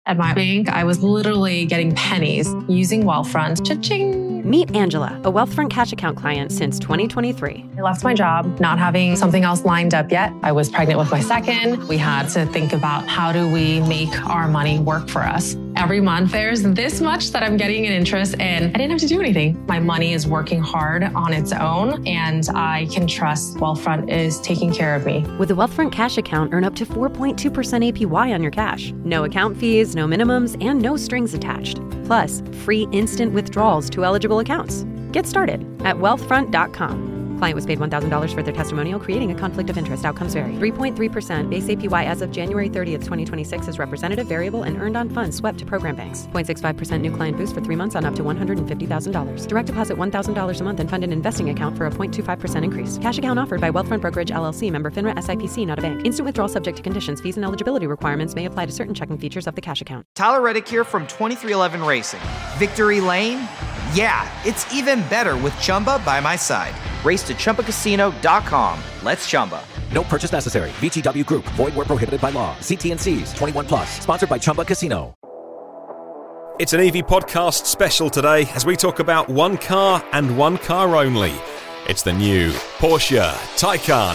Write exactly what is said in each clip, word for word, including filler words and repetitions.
At my bank, I was literally getting pennies using Wealthfront. Cha-ching! Meet Angela, a Wealthfront Cash Account client since twenty twenty-three. I left my job, not having something else lined up yet. I was pregnant with my second. We had to think about how do we make our money work for us. Every month, there's this much that I'm getting in interest, and I didn't have to do anything. My money is working hard on its own, and I can trust Wealthfront is taking care of me. With a Wealthfront Cash Account, earn up to four point two percent A P Y on your cash. No account fees, no minimums, and no strings attached. Plus, free instant withdrawals to eligible accounts. Get started at wealthfront dot com. Client was paid one thousand dollars for their testimonial, creating a conflict of interest. Outcomes vary. three point three percent base A P Y as of January thirtieth, twenty twenty-six is representative, variable, and earned on funds swept to program banks. zero point six five percent new client boost for three months on up to one hundred fifty thousand dollars. Direct deposit one thousand dollars a month and fund an investing account for a zero point two five percent increase. Cash account offered by Wealthfront Brokerage, L L C, member FINRA S I P C, not a bank. Instant withdrawal subject to conditions. Fees and eligibility requirements may apply to certain checking features of the cash account. Tyler Reddick here from twenty-three eleven Racing. Victory Lane? Yeah, it's even better with Chumba by my side. Race to Chumba Casino dot com. Let's Chumba. No purchase necessary. V G W Group. Void where prohibited by law. See T N Cs. twenty-one plus. Sponsored by Chumba Casino. It's an E V podcast special today as we talk about one car and one car only. It's the new Porsche Taycan.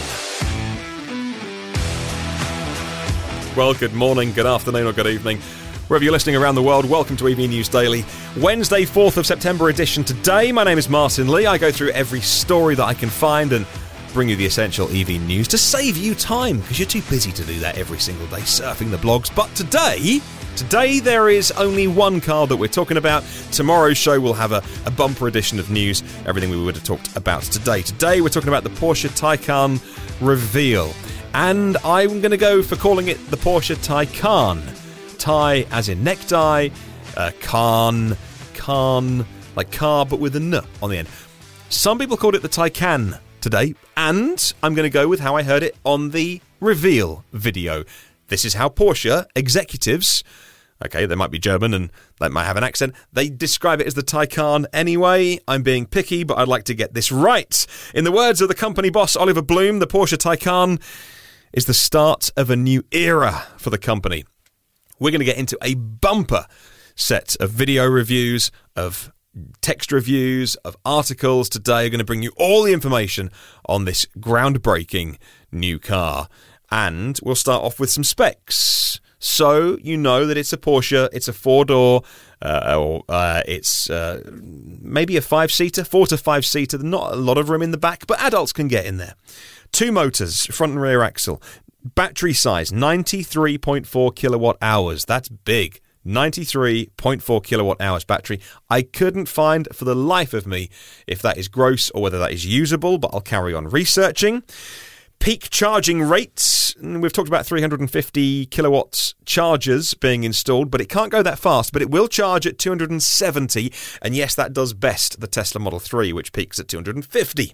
Well, good morning, good afternoon or good evening. Wherever you're listening around the world, welcome to E V News Daily. Wednesday, fourth of September edition today. My name is Martin Lee. I go through every story that I can find and bring you the essential E V news to save you time, because you're too busy to do that every single day, surfing the blogs. But today, today there is only one car that we're talking about. Tomorrow's show will have a, a bumper edition of news, everything we would have talked about today. Today we're talking about the Porsche Taycan reveal. And I'm going to go for calling it the Porsche Taycan. Tie as in necktie, uh, Khan, Khan, like car but with a N on the end. Some people called it the Taycan today, and I'm going to go with how I heard it on the reveal video. This is how Porsche executives, okay, they might be German and they might have an accent, they describe it as the Taycan anyway. I'm being picky, but I'd like to get this right. In the words of the company boss, Oliver Bloom, the Porsche Taycan is the start of a new era for the company. We're going to get into a bumper set of video reviews, of text reviews, of articles today. We're going to bring you all the information on this groundbreaking new car. And we'll start off with some specs. So you know that it's a Porsche, it's a four-door, uh, or uh, it's uh, maybe a five-seater, four to five-seater. Not a lot of room in the back, but adults can get in there. Two motors, front and rear axle. Battery size, ninety-three point four kilowatt hours. That's big. ninety-three point four kilowatt hours battery. I couldn't find for the life of me if that is gross or whether that is usable, but I'll carry on researching. Peak charging rates. We've talked about three hundred fifty kilowatts chargers being installed, but it can't go that fast, but it will charge at two hundred seventy. And yes, that does best the Tesla Model three, which peaks at two hundred fifty.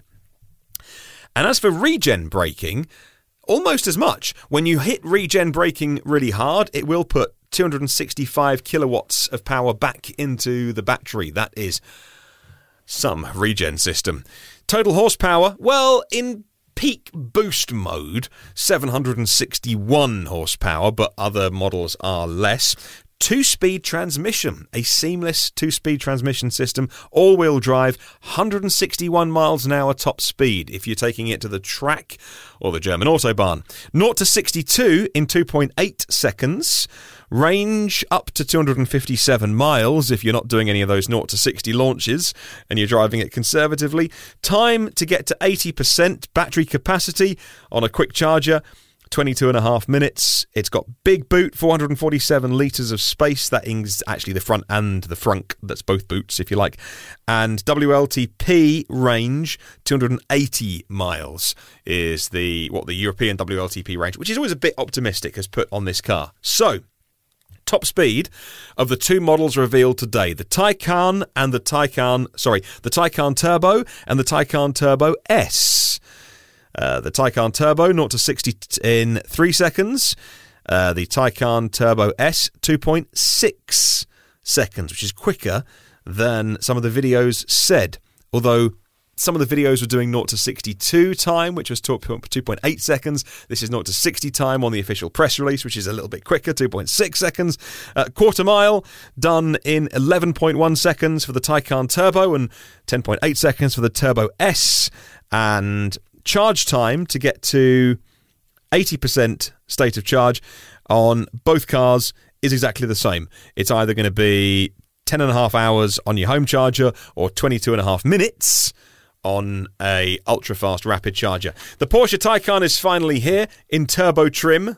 And as for regen braking, almost as much. When you hit regen braking really hard, it will put two hundred sixty-five kilowatts of power back into the battery. That is some regen system. Total horsepower, well, in peak boost mode, seven hundred sixty-one horsepower, but other models are less. Two-speed transmission, a seamless two-speed transmission system, all-wheel drive, one hundred sixty-one miles an hour top speed if you're taking it to the track or the German Autobahn. zero to sixty-two in two point eight seconds. Range up to two hundred fifty-seven miles if you're not doing any of those zero to sixty launches and you're driving it conservatively. Time to get to eighty percent battery capacity on a quick charger, twenty-two and a half minutes. It's got big boot, four hundred forty-seven litres of space. That is actually the front and the frunk. That's both boots, if you like. And W L T P range, two hundred eighty miles is the what the European W L T P range, which is always a bit optimistic, has put on this car. So, top speed of the two models revealed today, the Taycan and the Taycan, sorry, the Taycan Turbo and the Taycan Turbo S. Uh, the Taycan Turbo, zero to sixty in three seconds. Uh, the Taycan Turbo S, two point six seconds, which is quicker than some of the videos said. Although Some of the videos were doing zero to sixty-two time, which was two point eight seconds. This is zero to sixty time on the official press release, which is a little bit quicker, two point six seconds. Uh, quarter mile done in eleven point one seconds for the Taycan Turbo and ten point eight seconds for the Turbo S. And charge time to get to eighty percent state of charge on both cars is exactly the same. It's either going to be ten and a half hours on your home charger or twenty-two and a half minutes on a ultra-fast rapid charger. The Porsche Taycan is finally here in turbo trim.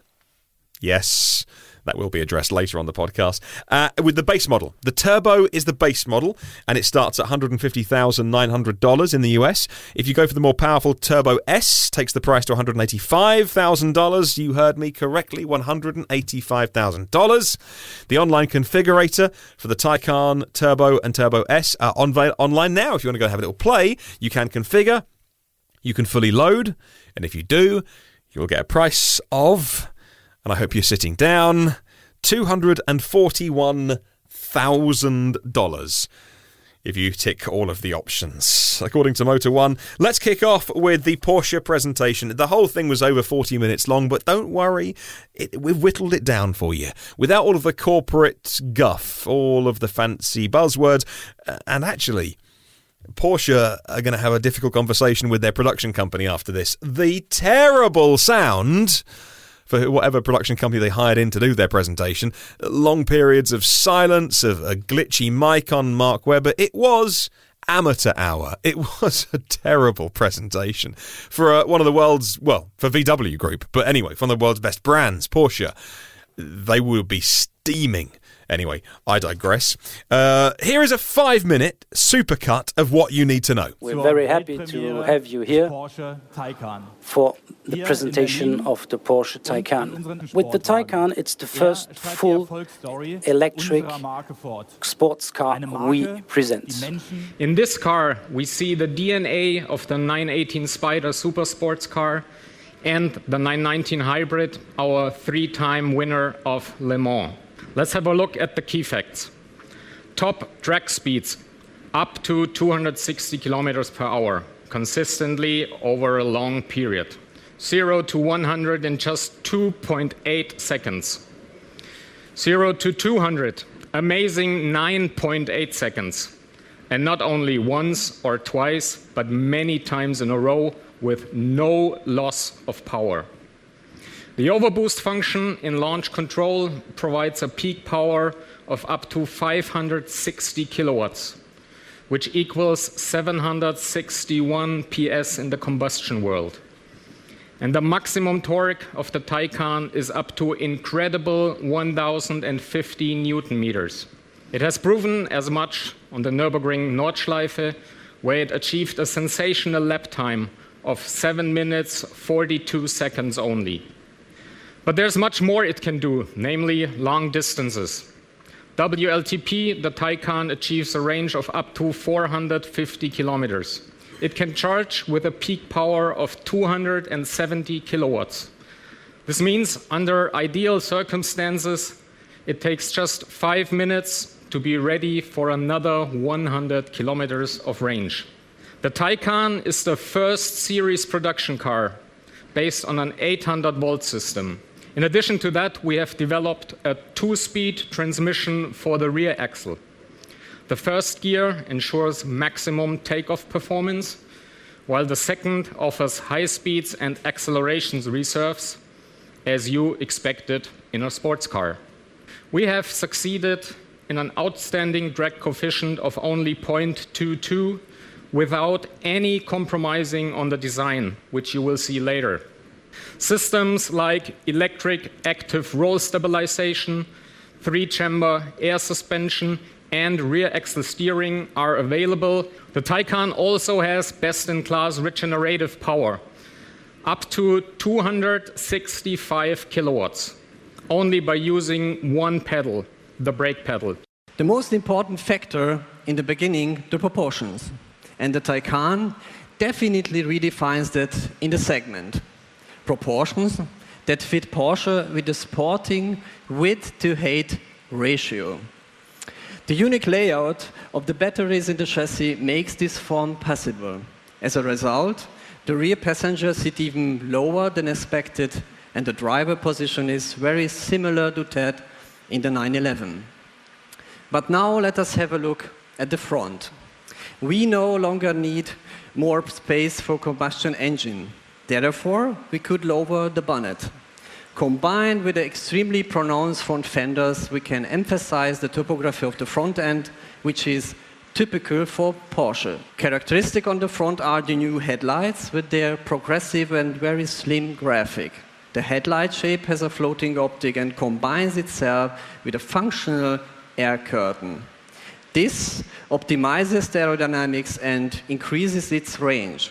Yes, that will be addressed later on the podcast. Uh, with the base model. The Turbo is the base model, and it starts at one hundred fifty thousand nine hundred dollars in the U S. If you go for the more powerful Turbo S, takes the price to one hundred eighty-five thousand dollars. You heard me correctly, one hundred eighty-five thousand dollars. The online configurator for the Taycan Turbo and Turbo S are on online now. If you want to go and have a little play, you can configure, you can fully load, and if you do, you'll get a price of... and I hope you're sitting down, two hundred forty-one thousand dollars if you tick all of the options, according to Motor One. Let's kick off with the Porsche presentation. The whole thing was over forty minutes long, but don't worry, it, we've whittled it down for you. Without all of the corporate guff, all of the fancy buzzwords, and actually... Porsche are going to have a difficult conversation with their production company after this. The terrible sound... for whatever production company they hired in to do their presentation. Long periods of silence, of a glitchy mic on Mark Webber. It was amateur hour. It was a terrible presentation for uh, one of the world's, well, for V W Group, but anyway, for one of the world's best brands, Porsche. They will be steaming. Anyway, I digress. Uh, here is a five-minute supercut of what you need to know. We're very happy to have you here for the presentation of the Porsche Taycan. With the Taycan, it's the first full electric sports car we present. In this car, we see the D N A of the nine eighteen Spider super sports car and the nine nineteen Hybrid, our three-time winner of Le Mans. Let's have a look at the key facts. Top track speeds up to two hundred sixty kilometers per hour, consistently over a long period. zero to one hundred in just two point eight seconds. zero to two hundred, amazing nine point eight seconds. And not only once or twice, but many times in a row with no loss of power. The overboost function in launch control provides a peak power of up to five hundred sixty kilowatts, which equals seven hundred sixty-one P S in the combustion world. And the maximum torque of the Taycan is up to incredible one thousand fifty newton meters. It has proven as much on the Nürburgring Nordschleife, where it achieved a sensational lap time of seven minutes forty-two seconds only. But there's much more it can do, namely long distances. W L T P, the Taycan achieves a range of up to four hundred fifty kilometers. It can charge with a peak power of two hundred seventy kilowatts. This means under ideal circumstances, it takes just five minutes to be ready for another one hundred kilometers of range. The Taycan is the first series production car based on an eight hundred volt system. In addition to that, we have developed a two-speed transmission for the rear axle. The first gear ensures maximum takeoff performance, while the second offers high speeds and accelerations reserves, as you expected in a sports car. We have succeeded in an outstanding drag coefficient of only zero point two two without any compromising on the design, which you will see later. Systems like electric active roll stabilization, three-chamber air suspension, and rear axle steering are available. The Taycan also has best-in-class regenerative power, up to two hundred sixty-five kilowatts, only by using one pedal, the brake pedal. The most important factor in the beginning, the proportions. And the Taycan definitely redefines that in the segment. Proportions that fit Porsche with a sporting width to height ratio. The unique layout of the batteries in the chassis makes this form possible. As a result, the rear passengers sit even lower than expected, and the driver position is very similar to that in the nine eleven. But now let us have a look at the front. We no longer need more space for combustion engine. Therefore, we could lower the bonnet. Combined with the extremely pronounced front fenders, we can emphasize the topography of the front end, which is typical for Porsche. Characteristic on the front are the new headlights with their progressive and very slim graphic. The headlight shape has a floating optic and combines itself with a functional air curtain. This optimizes the aerodynamics and increases its range.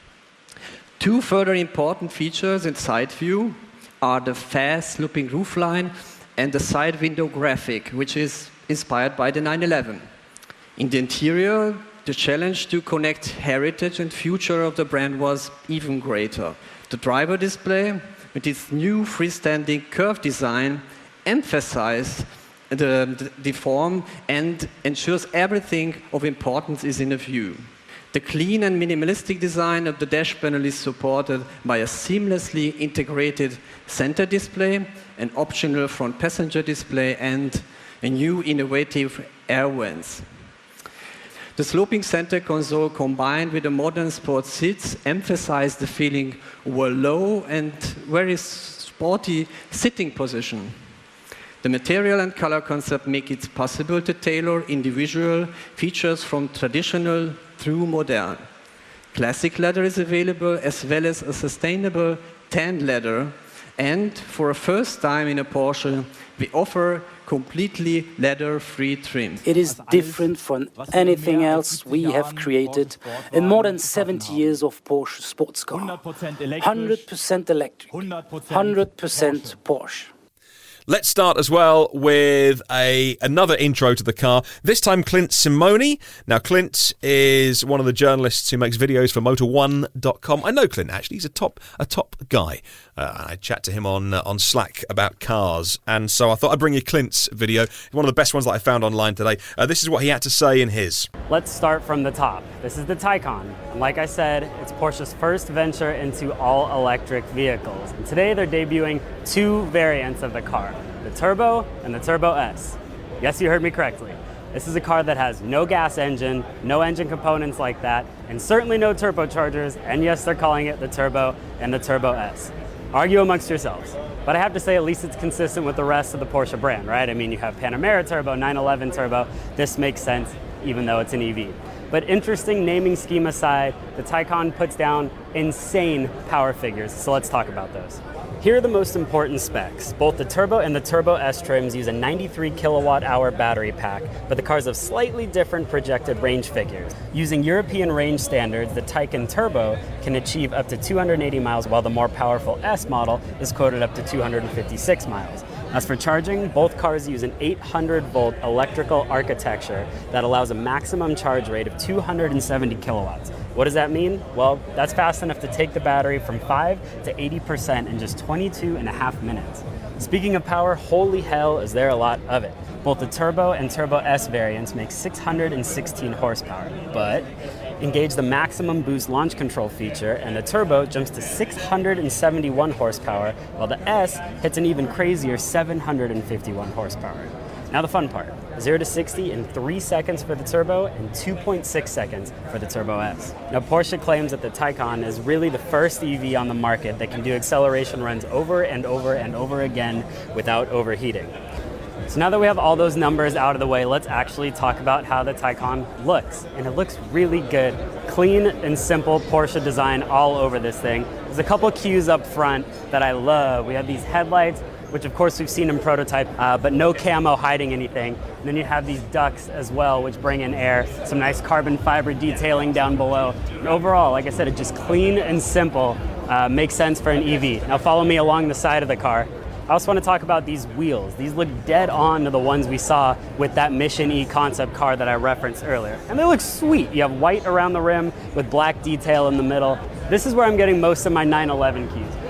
Two further important features in side view are the fast looping roofline and the side window graphic, which is inspired by the nine eleven. In the interior, the challenge to connect heritage and future of the brand was even greater. The driver display, with its new freestanding curved design, emphasizes the, the, the form and ensures everything of importance is in a view. The clean and minimalistic design of the dash panel is supported by a seamlessly integrated center display, an optional front passenger display, and a new innovative air vents. The sloping center console combined with the modern sports seats emphasize the feeling of a low and very sporty sitting position. The material and color concept make it possible to tailor individual features from traditional through modern. Classic leather is available as well as a sustainable tan leather, and for a first time in a Porsche, we offer completely leather-free trim. It is different from anything else we have created in more than seventy years of Porsche sports car. one hundred percent electric, one hundred percent Porsche. Let's start as well with a another intro to the car. This time Clint Simone. Now Clint is one of the journalists who makes videos for Motor one dot com. I know Clint actually. He's a top a top guy. Uh, I chat to him on uh, on Slack about cars, and so I thought I'd bring you Clint's video. One of the best ones that I found online today. Uh, this is what he had to say in his. Let's start from the top. This is the Taycan. And like I said, it's Porsche's first venture into all-electric vehicles. And today they're debuting two variants of the car, the Turbo and the Turbo S. Yes, you heard me correctly. This is a car that has no gas engine, no engine components like that, and certainly no turbochargers, and yes, they're calling it the Turbo and the Turbo S. Argue amongst yourselves. But I have to say, at least it's consistent with the rest of the Porsche brand, right? I mean, you have Panamera Turbo, nine eleven Turbo. This makes sense, even though it's an E V. But interesting naming scheme aside, the Taycan puts down insane power figures, so let's talk about those. Here are the most important specs. Both the Turbo and the Turbo S trims use a ninety-three kilowatt hour battery pack, but the cars have slightly different projected range figures. Using European range standards, the Taycan Turbo can achieve up to two hundred eighty miles, while the more powerful S model is quoted up to two hundred fifty-six miles. As for charging, both cars use an eight hundred volt electrical architecture that allows a maximum charge rate of two hundred seventy kilowatts. What does that mean? Well, that's fast enough to take the battery from five to eighty percent in just twenty-two and a half minutes. Speaking of power, holy hell is there a lot of it. Both the Turbo and Turbo S variants make six hundred sixteen horsepower, but engage the maximum boost launch control feature, and the Turbo jumps to six hundred seventy-one horsepower, while the S hits an even crazier seven hundred fifty-one horsepower. Now the fun part, zero to sixty in three seconds for the Turbo and two point six seconds for the Turbo S. Now Porsche claims that the Taycan is really the first E V on the market that can do acceleration runs over and over and over again without overheating. So now that we have all those numbers out of the way, let's actually talk about how the Taycan looks. And it looks really good. Clean and simple Porsche design all over this thing. There's a couple cues up front that I love. We have these headlights, which of course we've seen in prototype, uh, but no camo hiding anything. And then you have these ducts as well, which bring in air, some nice carbon fiber detailing down below. And overall, like I said, it's just clean and simple, uh, makes sense for an E V. Now follow me along the side of the car. I also want to talk about these wheels. These look dead on to the ones we saw with that Mission E concept car that I referenced earlier. And they look sweet. You have white around the rim with black detail in the middle. This is where I'm getting most of my nine eleven cues.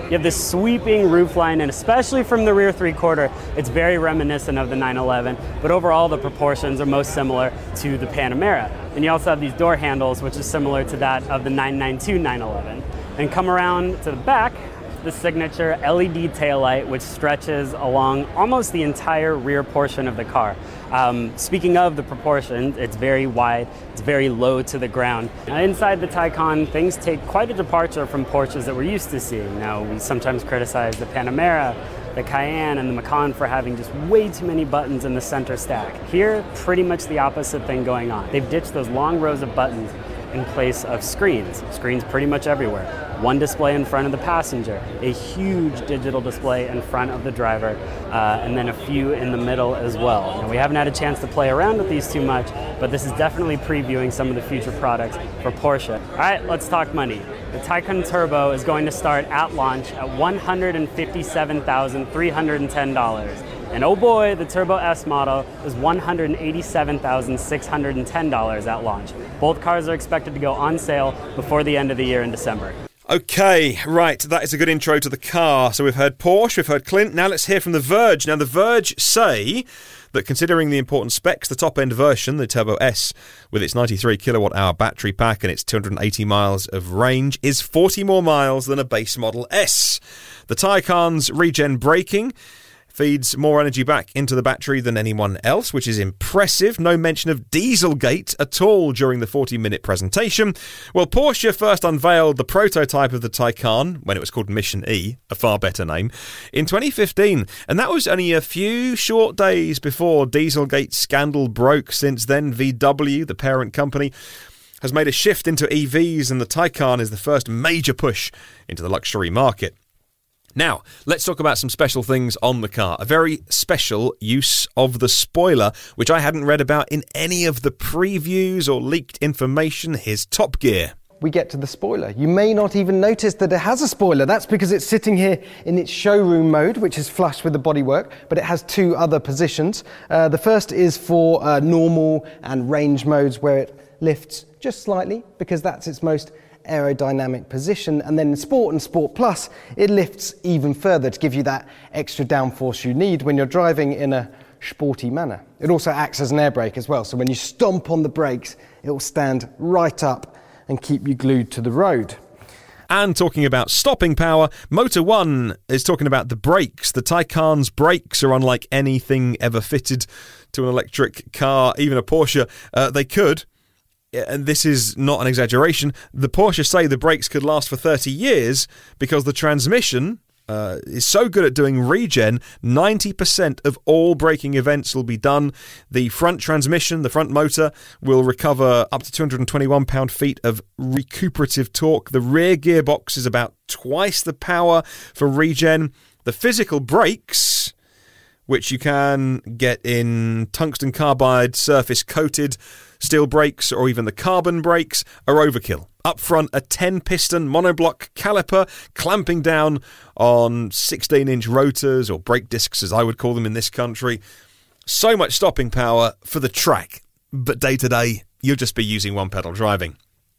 You have this sweeping roofline, and especially from the rear three-quarter, it's very reminiscent of the nine eleven, but overall the proportions are most similar to the Panamera. And you also have these door handles, which is similar to that of the nine ninety-two nine eleven. And come around to the back, the signature L E D taillight, which stretches along almost the entire rear portion of the car. Um, speaking of the proportions, it's very wide, it's very low to the ground. Now, inside the Taycan, things take quite a departure from Porsches that we're used to seeing. Now, we sometimes criticize the Panamera, the Cayenne, and the Macan for having just way too many buttons in the center stack. Here, pretty much the opposite thing going on. They've ditched those long rows of buttons in place of screens. Screens pretty much everywhere. One display in front of the passenger, a huge digital display in front of the driver, uh, and then a few in the middle as well. Now, we haven't had a chance to play around with these too much, but this is definitely previewing some of the future products for Porsche. All right, let's talk money. The Taycan Turbo is going to start at launch at one hundred fifty-seven thousand three hundred ten dollars. And oh boy, the Turbo S model is one hundred eighty-seven thousand six hundred ten dollars at launch. Both cars are expected to go on sale before the end of the year in December. Okay, right, that is a good intro to the car. So we've heard Porsche, we've heard Clint, now let's hear from The Verge. Now, The Verge say that considering the important specs, the top-end version, the Turbo S, with its ninety-three kilowatt hour battery pack and its two hundred eighty miles of range, is forty more miles than a base Model S. The Taycan's regen braking feeds more energy back into the battery than anyone else, which is impressive. No mention of Dieselgate at all during the forty-minute presentation. Well, Porsche first unveiled the prototype of the Taycan, when it was called Mission E, a far better name, in twenty fifteen. And that was only a few short days before Dieselgate scandal broke. Since then, V W, the parent company, has made a shift into E Vs, and the Taycan is the first major push into the luxury market. Now, let's talk about some special things on the car. A very special use of the spoiler, which I hadn't read about in any of the previews or leaked information. Here's Top Gear. We get to the spoiler. You may not even notice that it has a spoiler. That's because it's sitting here in its showroom mode, which is flush with the bodywork, but it has two other positions. Uh, the first is for uh, normal and range modes, where it lifts just slightly, because that's its most aerodynamic position, and then in Sport and Sport Plus it lifts even further to give you that extra downforce you need when you're driving in a sporty manner. It also acts as an air brake as well, so when you stomp on the brakes it will stand right up and keep you glued to the road. And talking about stopping power, Motor One is talking about the brakes. The Taycan's brakes are unlike anything ever fitted to an electric car, even a Porsche. Uh, they could, and this is not an exaggeration, the Porsche say the brakes could last for thirty years because the transmission uh, is so good at doing regen. ninety percent of all braking events will be done. The front transmission, the front motor, will recover up to two hundred twenty-one pound-feet of recuperative torque. The rear gearbox is about twice the power for regen. The physical brakes, which you can get in tungsten carbide surface coated steel brakes or even the carbon brakes, are overkill. Up front, a ten-piston monoblock caliper clamping down on sixteen-inch rotors, or brake discs as I would call them in this country. So much stopping power for the track, but day-to-day you'll just be using one-pedal driving.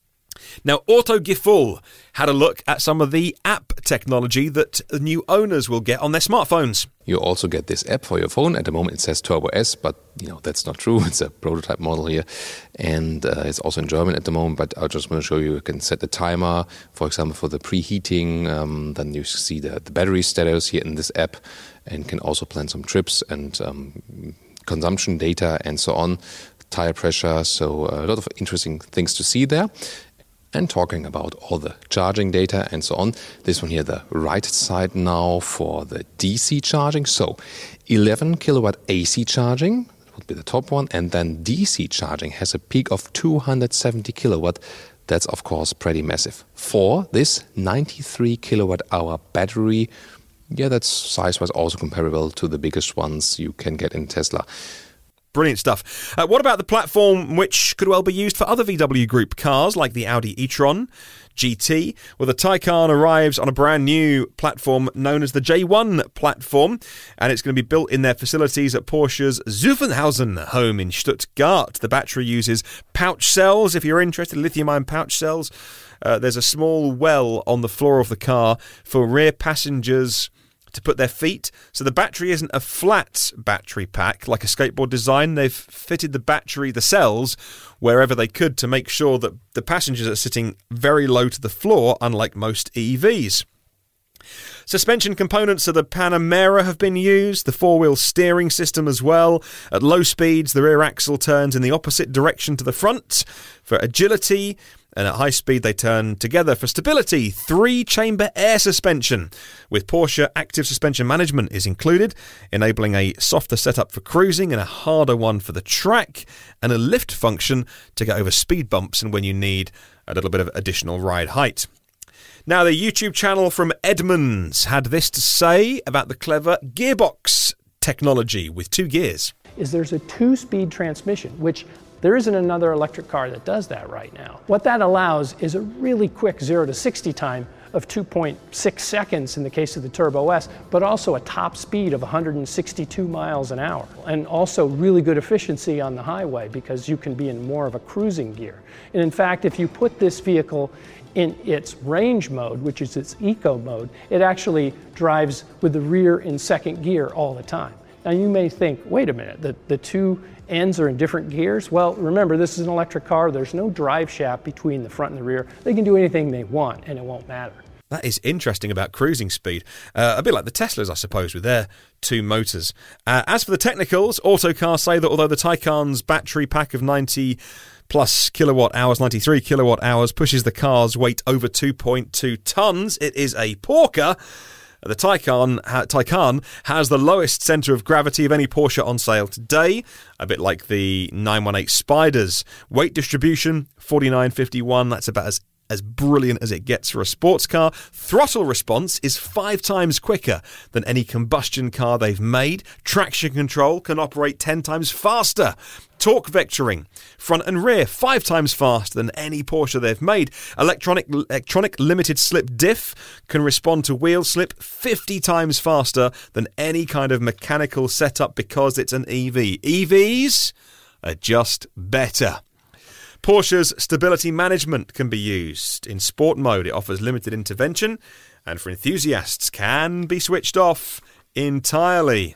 Now, Autogefühl had a look at some of the app technology that new owners will get on their smartphones. You also get this app for your phone. At the moment it says Turbo S, but you know that's not true. It's a prototype model here, and uh, it's also in German at the moment. But I just want to show you, you can set the timer, for example, for the preheating. Um, then you see the, the battery status here in this app, and can also plan some trips and um, consumption data and so on, tire pressure. So a lot of interesting things to see there. And talking about all the charging data and so on, this one here, the right side now for the D C charging. So eleven kilowatt A C charging would be the top one, and then D C charging has a peak of two hundred seventy kilowatt. That's of course pretty massive. For this ninety-three kilowatt hour battery, yeah, that's size-wise also comparable to the biggest ones you can get in Tesla. Brilliant stuff. Uh, what about the platform which could well be used for other V W Group cars like the Audi e-tron G T? Well, the Taycan arrives on a brand new platform known as the J one platform, and it's going to be built in their facilities at Porsche's Zuffenhausen home in Stuttgart. The battery uses pouch cells, if you're interested, lithium-ion pouch cells. Uh, there's a small well on the floor of the car for rear passengers to put their feet. So the battery isn't a flat battery pack like a skateboard design. They've fitted the battery, the cells, wherever they could to make sure that the passengers are sitting very low to the floor, unlike most E Vs. Suspension components of the Panamera have been used, the four-wheel steering system as well. At low speeds, the rear axle turns in the opposite direction to the front for agility, and at high speed they turn together for stability. Three-chamber air suspension with Porsche Active Suspension Management is included, enabling a softer setup for cruising and a harder one for the track, and a lift function to get over speed bumps and when you need a little bit of additional ride height. Now, the YouTube channel from Edmunds had this to say about the clever gearbox technology with two gears. Is there's a two-speed transmission, which there isn't another electric car that does that right now. What that allows is a really quick zero to sixty time of two point six seconds in the case of the Turbo S, but also a top speed of one hundred sixty-two miles an hour. And also really good efficiency on the highway because you can be in more of a cruising gear. And in fact, if you put this vehicle in its range mode, which is its eco mode, it actually drives with the rear in second gear all the time. Now you may think, wait a minute, the, the two ends are in different gears? Well, remember, this is an electric car. There's no drive shaft between the front and the rear. They can do anything they want, and it won't matter. That is interesting about cruising speed. Uh, a bit like the Teslas, I suppose, with their two motors. Uh, as for the technicals, Autocar say that although the Taycan's battery pack of ninety plus kilowatt hours, ninety-three kilowatt hours, pushes the car's weight over two point two tons, it is a porker. The Taycan, ha, Taycan has the lowest centre of gravity of any Porsche on sale today, a bit like the nine one eight Spyders. Weight distribution, forty-nine fifty-one, that's about as as brilliant as it gets for a sports car. Throttle response is five times quicker than any combustion car they've made. Traction control can operate ten times faster. Torque vectoring, front and rear, five times faster than any Porsche they've made. Electronic electronic limited slip diff can respond to wheel slip fifty times faster than any kind of mechanical setup because it's an E V. E Vs are just better. Porsche's stability management can be used. In sport mode, it offers limited intervention, and for enthusiasts, can be switched off entirely.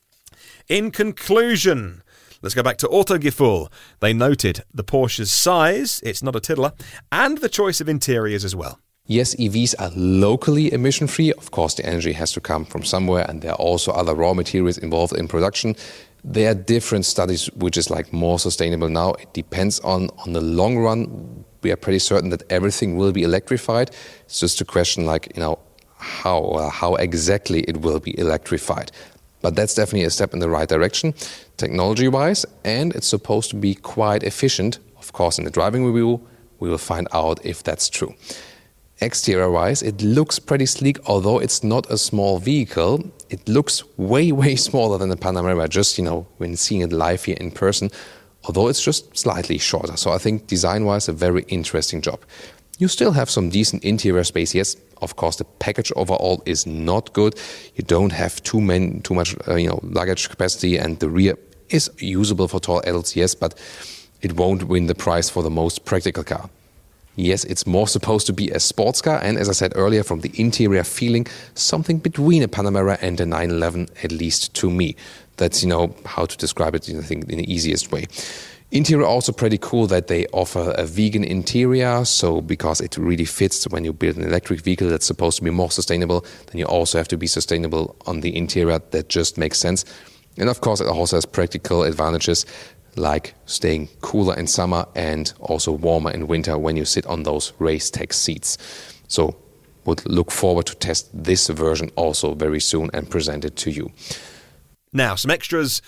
In conclusion, let's go back to Autogefühl. They noted the Porsche's size, it's not a tiddler, and the choice of interiors as well. Yes, E Vs are locally emission-free. Of course, the energy has to come from somewhere, and there are also other raw materials involved in production. There are different studies which is like more sustainable now. It depends on, on the long run. We are pretty certain that everything will be electrified. It's just a question like, you know, how uh, how exactly it will be electrified. But that's definitely a step in the right direction, technology-wise, and it's supposed to be quite efficient. Of course, in the driving review, we will find out if that's true. Exterior-wise, it looks pretty sleek, although it's not a small vehicle. It looks way, way smaller than the Panamera, just, you know, when seeing it live here in person, although it's just slightly shorter. So I think design-wise, a very interesting job. You still have some decent interior space, yes. Of course, the package overall is not good. You don't have too many, too much, uh, you know, luggage capacity, and the rear is usable for tall adults, yes, but it won't win the prize for the most practical car. Yes, it's more supposed to be a sports car, and as I said earlier, from the interior feeling, something between a Panamera and a nine eleven, at least to me. That's, you know, how to describe it, I think, in the easiest way. Interior also pretty cool that they offer a vegan interior, so because it really fits when you build an electric vehicle that's supposed to be more sustainable, then you also have to be sustainable on the interior. That just makes sense. And of course, it also has practical advantages, like staying cooler in summer and also warmer in winter when you sit on those race tech seats. So would look forward to test this version also very soon and present it to you. Now, some extras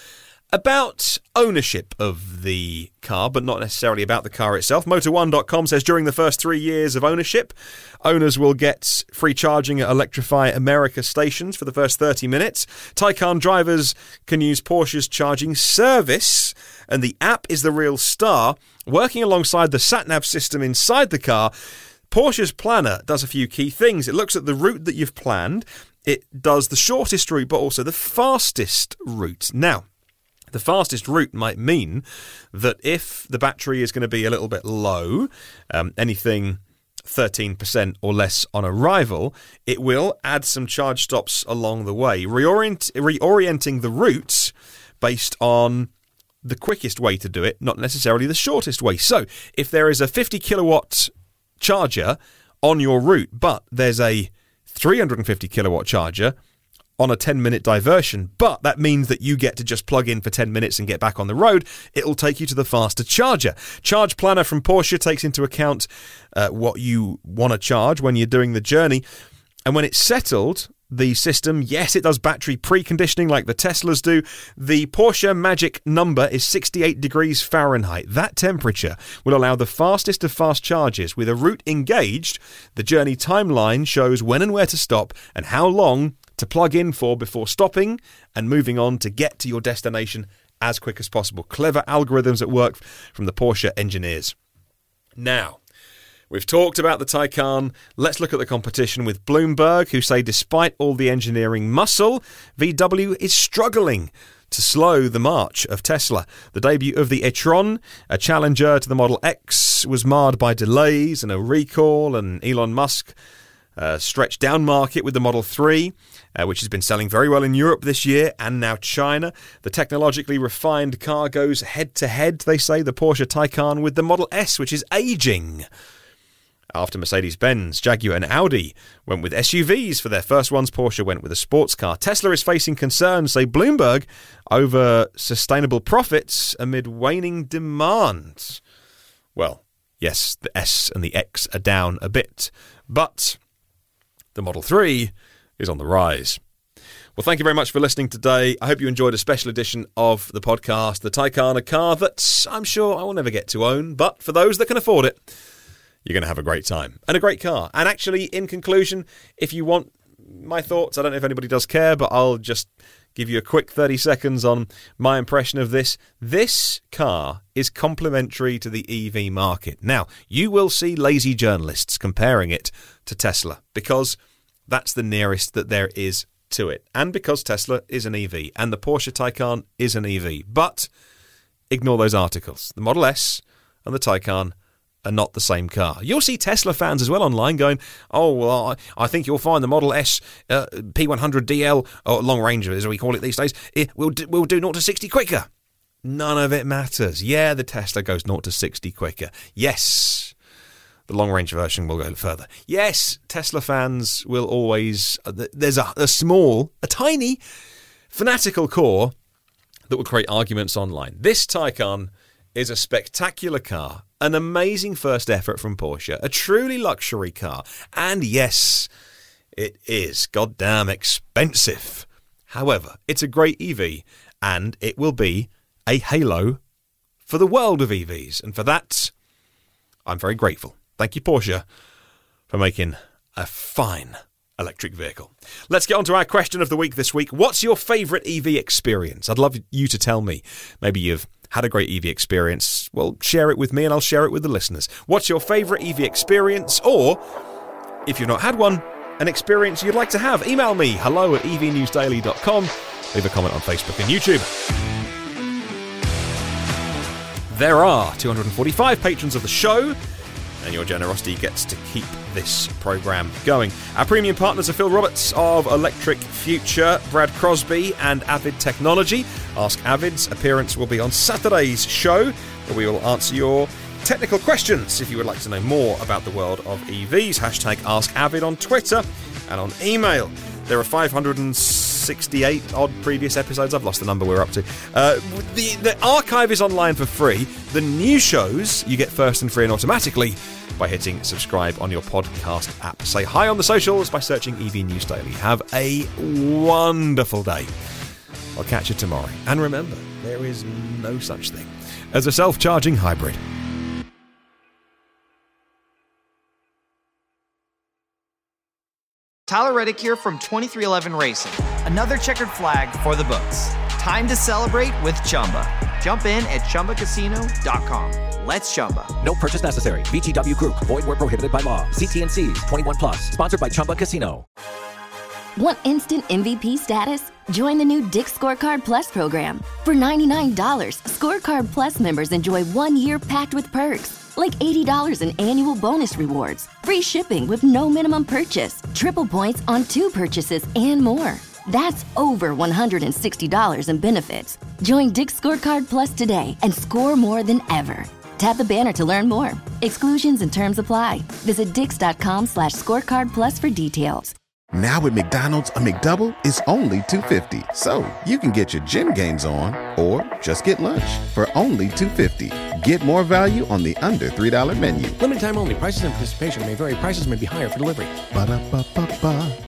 About ownership of the car, but not necessarily about the car itself. Motor one dot com says during the first three years of ownership, owners will get free charging at Electrify America stations for the first thirty minutes. Taycan drivers can use Porsche's charging service, and the app is the real star. Working alongside the sat-nav system inside the car, Porsche's planner does a few key things. It looks at the route that you've planned. It does the shortest route, but also the fastest route. Now, the fastest route might mean that if the battery is going to be a little bit low, um, anything thirteen percent or less on arrival, it will add some charge stops along the way, reorient, reorienting the route based on the quickest way to do it, not necessarily the shortest way. So, if there is a fifty kilowatt charger on your route, but there's a three hundred fifty kilowatt charger on a ten minute diversion, but that means that you get to just plug in for ten minutes and get back on the road, it'll take you to the faster charger. Charge Planner from Porsche takes into account uh, what you want to charge when you're doing the journey. And when it's settled, the system, yes, it does battery preconditioning like the Teslas do. The Porsche magic number is sixty-eight degrees Fahrenheit. That temperature will allow the fastest of fast charges. With a route engaged, the journey timeline shows when and where to stop and how long to plug in for before stopping and moving on to get to your destination as quick as possible. Clever algorithms at work from the Porsche engineers. Now, we've talked about the Taycan. Let's look at the competition with Bloomberg, who say despite all the engineering muscle, V W is struggling to slow the march of Tesla. The debut of the e-tron, a challenger to the Model X, was marred by delays and a recall, and Elon Musk uh, stretched down market with the Model three, uh, which has been selling very well in Europe this year and now China. The technologically refined car goes head-to-head, they say, the Porsche Taycan with the Model S, which is aging. After Mercedes-Benz, Jaguar and Audi went with S U Vs for their first ones, Porsche went with a sports car. Tesla is facing concerns, say Bloomberg, over sustainable profits amid waning demand. Well, yes, the S and the X are down a bit, but the Model three is on the rise. Well, thank you very much for listening today. I hope you enjoyed a special edition of the podcast. The Taycan, a car that I'm sure I will never get to own, but for those that can afford it, you're going to have a great time and a great car. And actually, in conclusion, if you want my thoughts, I don't know if anybody does care, but I'll just give you a quick thirty seconds on my impression of this. This car is complementary to the E V market. Now, you will see lazy journalists comparing it to Tesla because that's the nearest that there is to it. And because Tesla is an E V and the Porsche Taycan is an E V. But ignore those articles. The Model S and the Taycan are not the same car. You'll see Tesla fans as well online going, oh, well, I, I think you'll find the Model S uh, P one hundred D L, or long range as we call it these days, it will do, will do zero to sixty quicker. None of it matters. Yeah, the Tesla goes zero to sixty quicker. Yes, the long range version will go further. Yes, Tesla fans will always, uh, there's a, a small, a tiny, fanatical core that will create arguments online. This Taycan is a spectacular car, an amazing first effort from Porsche, a truly luxury car, and yes, it is goddamn expensive. However, it's a great E V, and it will be a halo for the world of E Vs, and for that, I'm very grateful. Thank you, Porsche, for making a fine electric vehicle. Let's get on to our question of the week this week. What's your favourite E V experience? I'd love you to tell me. Maybe you've had a great E V experience. Well, share it with me and I'll share it with the listeners. What's your favourite E V experience? Or, if you've not had one, an experience you'd like to have, email me, hello at e v news daily dot com. Leave a comment on Facebook and YouTube. There are two hundred forty-five patrons of the show, and your generosity gets to keep this programme going. Our premium partners are Phil Roberts of Electric Future, Brad Crosby and Avid Technology. Ask Avid's appearance will be on Saturday's show, where we will answer your technical questions. If you would like to know more about the world of E Vs, hashtag Ask Avid on Twitter and on email. There are five hundred sixty-eight odd previous episodes. I've lost the number we're up to. Uh, the, the archive is online for free. The new shows you get first and free and automatically by hitting subscribe on your podcast app. Say hi on the socials by searching E V News Daily. Have a wonderful day. I'll catch you tomorrow. And remember, there is no such thing as a self-charging hybrid. Tyler Reddick here from twenty-three eleven Racing. Another checkered flag for the books. Time to celebrate with Chumba. Jump in at Chumba Casino dot com. Let's Chumba. No purchase necessary. V G W Group. Void where prohibited by law. See T and C's. twenty-one plus. Sponsored by Chumba Casino. Want instant M V P status? Join the new Dick's Scorecard Plus program. For ninety-nine dollars, Scorecard Plus members enjoy one year packed with perks, like eighty dollars in annual bonus rewards, free shipping with no minimum purchase, triple points on two purchases, and more. That's over one hundred sixty dollars in benefits. Join Dick's Scorecard Plus today and score more than ever. Tap the banner to learn more. Exclusions and terms apply. Visit dix.com slash scorecard plus for details. Now at McDonald's, a McDouble is only two dollars and fifty cents. So you can get your gym gains on or just get lunch for only two dollars and fifty cents. Get more value on the under three dollar menu. Limited time only. Prices and participation may vary. Prices may be higher for delivery. Ba-da-ba-ba-ba.